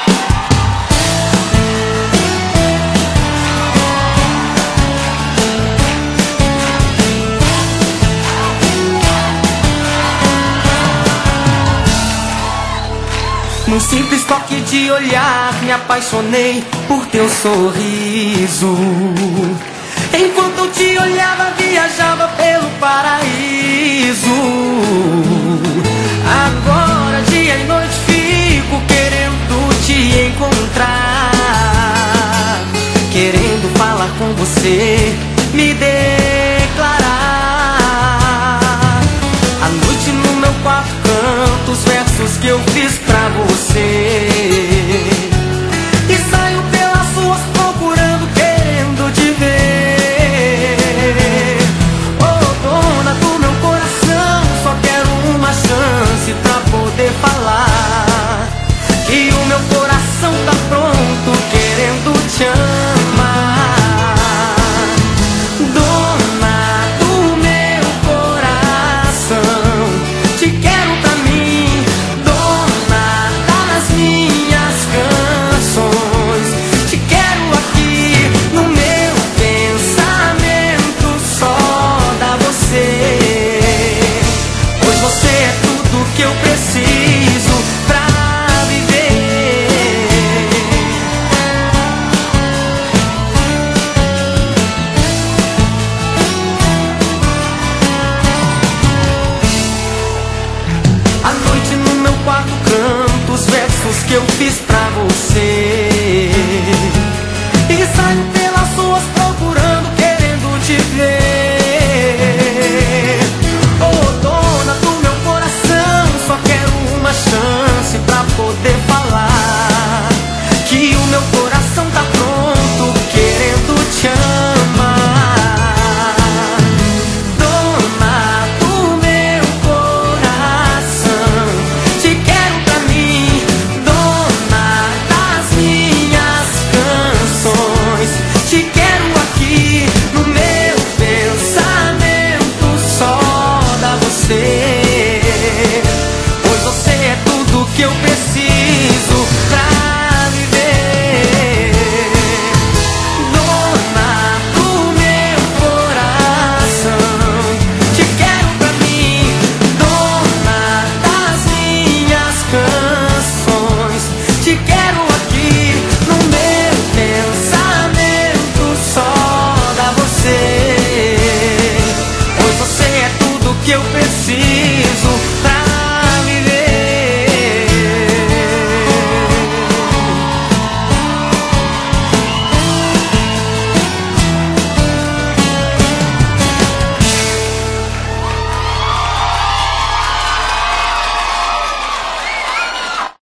Num simples toque de olhar me apaixonei por teu sorriso. Enquanto eu te olhava, viajava pelo paraíso. Agora dia e noite fico querendo te encontrar, querendo falar com você, me declarar. À noite no meu quarto canto os versos que eu fiz pra você, e saio pelas ruas procurando, querendo te ver. Oh, dona do meu coração, só quero uma chance pra poder falar que o meu coração tá pronto, querendo te amar. Dona do meu coração, te quero pra mim, dona das minhas canções. Te quero aqui no meu pensamento, só dá você, pois você é tudo que eu preciso pra viver. À noite no meu quarto canto os versos que eu fiz pra você,